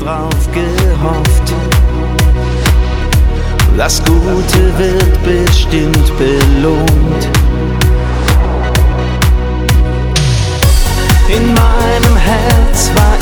drauf gehofft. Das Gute wird bestimmt belohnt. In meinem Herz war